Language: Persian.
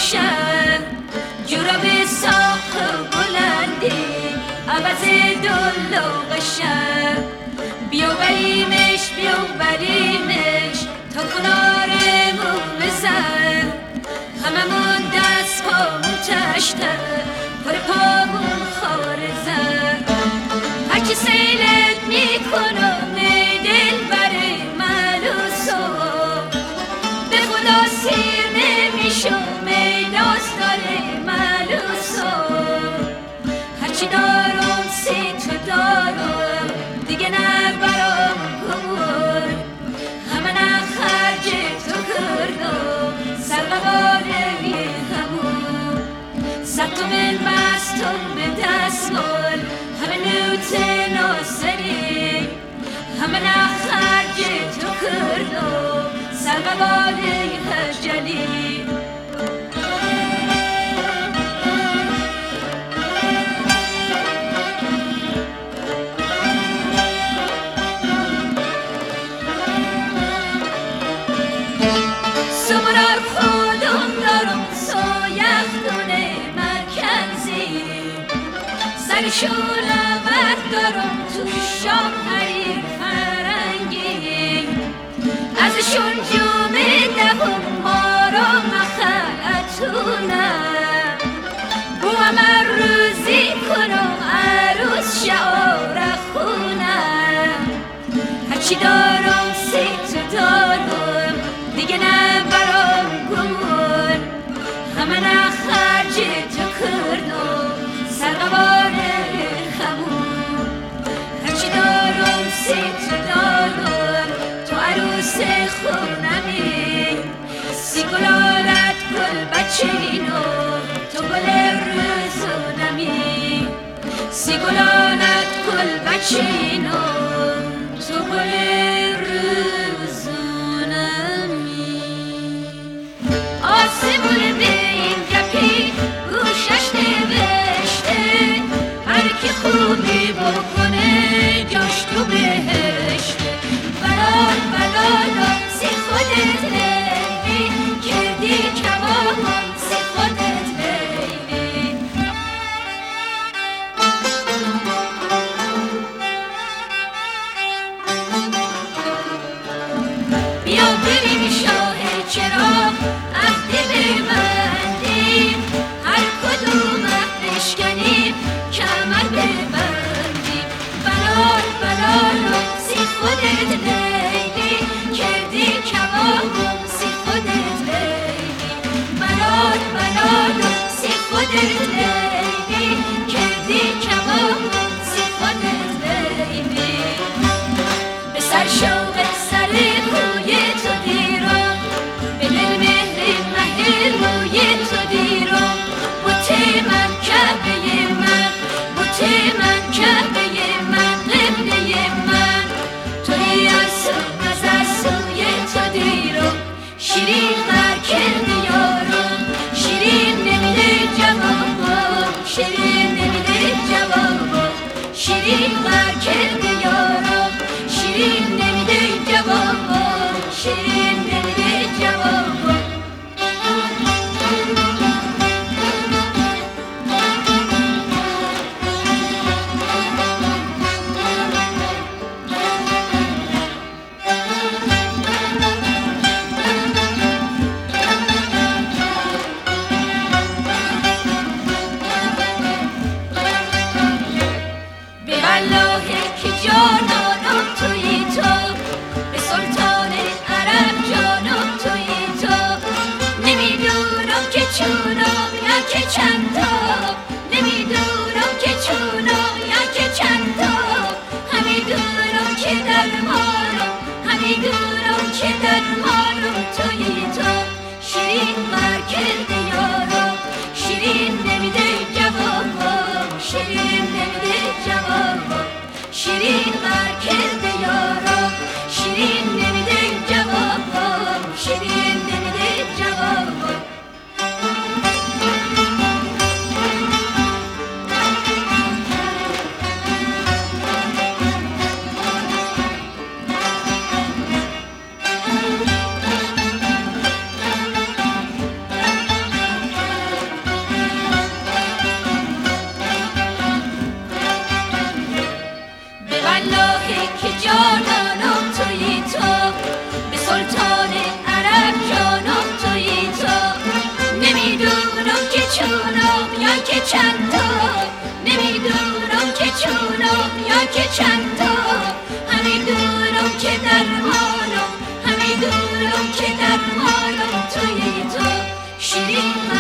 باشم جوراب ساق بلندی عوض دلوغشم بیا بریمش تا کنارمون بزن هممون دست پامون تشته پر پامون خارزن هرچی سیلت میکنم ای دل بره ملوسو به خدا سیر نمیشم ای داستان ملوسو هرچی دارم سی تو دارم دیگه نبرم گمون همه نخرج تو کردم سرقباله همون ستو من بستم به دستمال همه نوت ناسری همه نخرج تو کردم سرقباله هجلی سمرار خودم دارم سایختونه مرکنزی سرشونه دارم تو شام حریر فرنگی ازشون جومه دهم ما رو مخلطونه بو همه روزی کنم عروس شعار خونه هرچی دارم سی تو دارم دیگه نبرم گمون همه نخرج تو کردم سرقباله همون هرچی دارم سی تو دارم تو عروس خونمی سی گلالت گل بچینو تو گل روزونمی سی گلالت گل بچینو تو گل آسمون به این گپی گوشش نوشته هر کی خوبی بکنه جاش تو بهشته بلال سی خودت لیلی کردی کبابم سی خودت لیلی بیا بریم شاه چراغ عهدی ببندیم هر کدوم بشکنیم کمر ببندیم بلال سی خودت لیلی کردی کبابم سی خودت لیلی بلال سی خودت لیلی کردی کبابم سی خودت لیلی به سر شوق سر کوی تو دیرم به دل مهر روی تو دیرم بوته من کعبه من بوته من کعبه من قبله من توی از سوی تو دیرم شیرین غر کردی یارم شیرین نمیده جوابم شیرین نمیده جوابم شیرین غر کردی یارم شیرین نمیده جوابم شیرین نمیده جوابم به والله که جانانم توی تو به سلطان عرب جانم توی تو نمیدونم که چونم یا که چندا نمیدونم که چونم یا که چندا همیدونم که درمانم همیدونم که درمانم توی تو شیرین غر کردی یارم شیرین نمیده جوابم شیرین نمیده جوابم شیرین غر کرده یارم شیرین نمیده جوابم شیرین نمیده جوابم نمیدونم که چونم یا که چند تا، نمیدونم که چونم یا که چند تا، همیدونم که درمانم، همیدونم که درمانم توی تو. شیرین